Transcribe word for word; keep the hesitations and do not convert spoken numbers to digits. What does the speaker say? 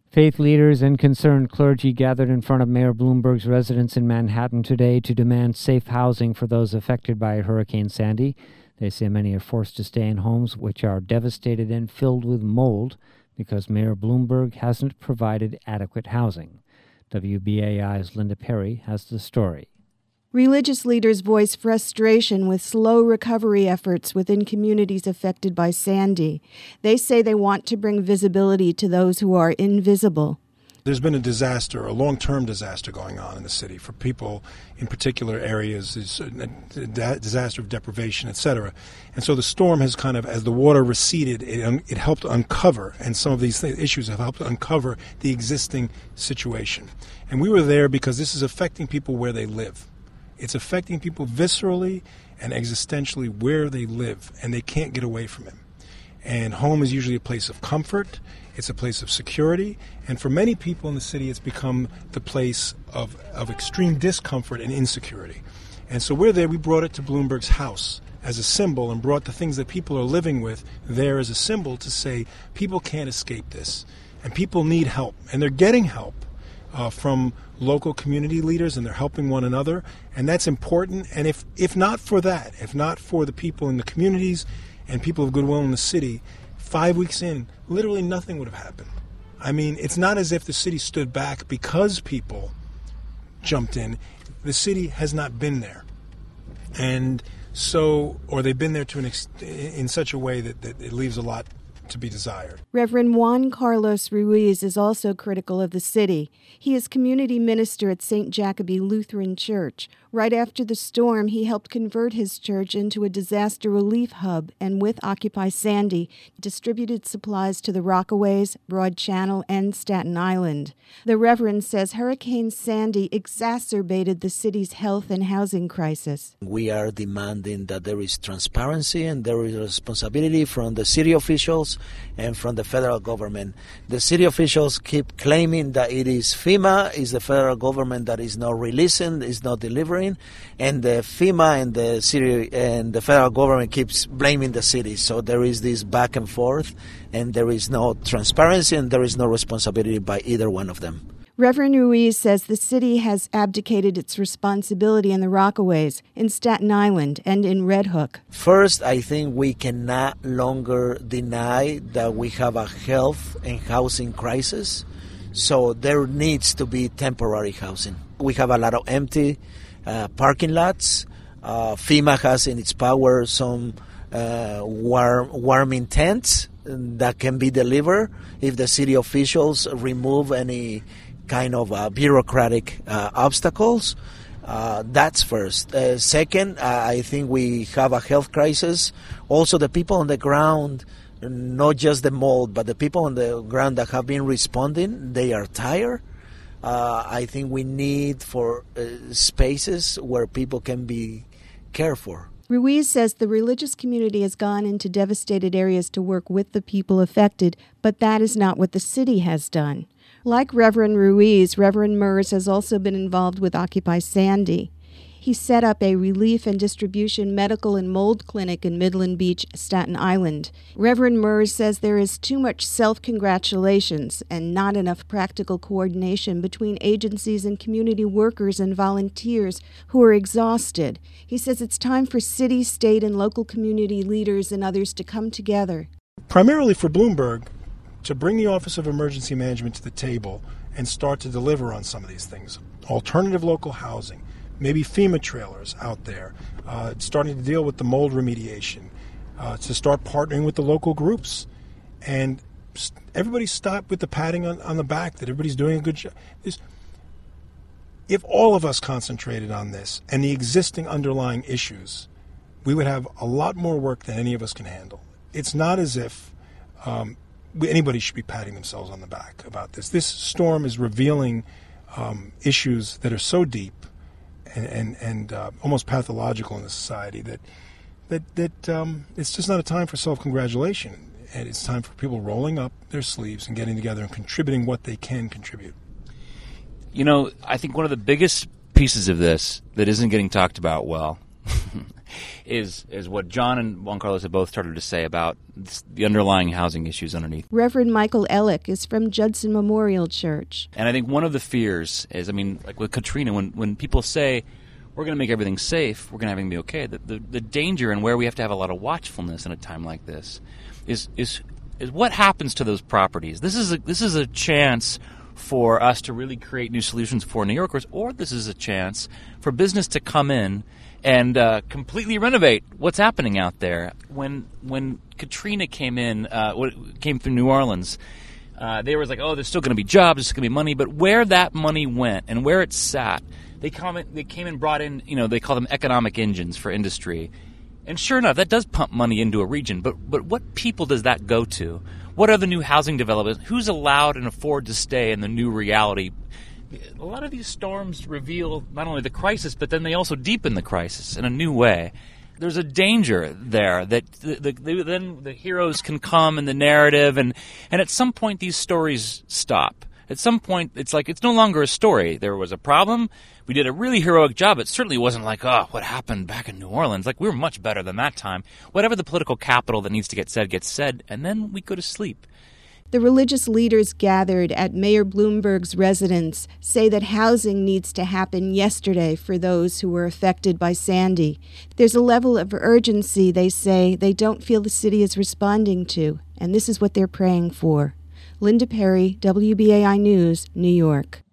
Faith leaders and concerned clergy gathered in front of Mayor Bloomberg's residence in Manhattan today to demand safe housing for those affected by Hurricane Sandy. They say many are forced to stay in homes which are devastated and filled with mold because Mayor Bloomberg hasn't provided adequate housing. W B A I's Linda Perry has the story. Religious leaders voice frustration with slow recovery efforts within communities affected by Sandy. They say they want to bring visibility to those who are invisible. There's been a disaster, a long-term disaster going on in the city for people in particular areas, is a disaster of deprivation, et cetera. And so the storm has kind of, as the water receded, it, it helped uncover, and some of these issues have helped uncover the existing situation. And we were there because this is affecting people where they live. It's affecting people viscerally and existentially where they live, and they can't get away from it. And home is usually a place of comfort. It's a place of security. And for many people in the city, it's become the place of, of extreme discomfort and insecurity. And so we're there. We brought it to Bloomberg's house as a symbol and brought the things that people are living with there as a symbol to say people can't escape this. And people need help. And they're getting help uh, from local community leaders, and they're helping one another. And that's important. And if, if not for that, if not for the people in the communities and people of goodwill in the city, five weeks in, literally nothing would have happened. I mean, it's not as if the city stood back because people jumped in. The city has not been there. And so, or they've been there to an ex- in such a way that, that it leaves a lot to be desired. Reverend Juan Carlos Ruiz is also critical of the city. He is community minister at Saint Jacobi Lutheran Church. Right after the storm, he helped convert his church into a disaster relief hub and with Occupy Sandy, distributed supplies to the Rockaways, Broad Channel, and Staten Island. The Reverend says Hurricane Sandy exacerbated the city's health and housing crisis. We are demanding that there is transparency and there is responsibility from the city officials and from the federal government. The city officials keep claiming that it is FEMA, is the federal government that is not releasing, is not delivering, and the FEMA and the city and the federal government keeps blaming the city. So there is this back and forth, and there is no transparency and there is no responsibility by either one of them. Reverend Ruiz says the city has abdicated its responsibility in the Rockaways, in Staten Island, and in Red Hook. First, I think we cannot longer deny that we have a health and housing crisis, so there needs to be temporary housing. We have a lot of empty uh, parking lots. Uh, FEMA has in its power some uh, warm, warming tents that can be delivered if the city officials remove any kind of uh, bureaucratic uh, obstacles. Uh, that's first. Uh, second, uh, I think we have a health crisis. Also, the people on the ground, not just the mold, but the people on the ground that have been responding, they are tired. Uh, I think we need for uh, spaces where people can be cared for. Ruiz says the religious community has gone into devastated areas to work with the people affected, but that is not what the city has done. Like Reverend Ruiz, Reverend Mers has also been involved with Occupy Sandy. He set up a relief and distribution medical and mold clinic in Midland Beach, Staten Island. Reverend Mers says there is too much self-congratulations and not enough practical coordination between agencies and community workers and volunteers who are exhausted. He says it's time for city, state, and local community leaders and others to come together. Primarily for Bloomberg, to bring the Office of Emergency Management to the table and start to deliver on some of these things. Alternative local housing, maybe FEMA trailers out there, uh, starting to deal with the mold remediation, uh, to start partnering with the local groups. And st- everybody stop with the patting on, on the back that everybody's doing a good job. This, if all of us concentrated on this and the existing underlying issues, we would have a lot more work than any of us can handle. It's not as if um, anybody should be patting themselves on the back about this. This storm is revealing um, issues that are so deep and and, and uh, almost pathological in the society that that that um, it's just not a time for self-congratulation. And it's time for people rolling up their sleeves and getting together and contributing what they can contribute. You know, I think one of the biggest pieces of this that isn't getting talked about well is is what John and Juan Carlos have both started to say about this, the underlying housing issues underneath. Reverend Michael Ellick is from Judson Memorial Church. And I think one of the fears is, I mean, like with Katrina, when, when people say, we're going to make everything safe, we're going to have everything be okay, the, the, the danger and where we have to have a lot of watchfulness in a time like this is is is what happens to those properties. This is a, this is a chance for us to really create new solutions for New Yorkers, or this is a chance for business to come in and uh, completely renovate what's happening out there. When when Katrina came in, uh, came through New Orleans, uh, they were like, oh, there's still going to be jobs, there's going to be money, but where that money went and where it sat, they come, they came and brought in, you know, they call them economic engines for industry. And sure enough, that does pump money into a region, but but what people does that go to? What are the new housing developments? Who's allowed and afford to stay in the new reality? A lot of these storms reveal not only the crisis, but then they also deepen the crisis in a new way. There's a danger there that the, the, the, then the heroes can come in the narrative, and, and at some point these stories stop. At some point, it's like it's no longer a story. There was a problem. We did a really heroic job. It certainly wasn't like, oh, what happened back in New Orleans? Like, we were much better than that time. Whatever the political capital that needs to get said gets said, and then we go to sleep. The religious leaders gathered at Mayor Bloomberg's residence say that housing needs to happen yesterday for those who were affected by Sandy. There's a level of urgency, they say, they don't feel the city is responding to, and this is what they're praying for. Linda Perry, W B A I News, New York.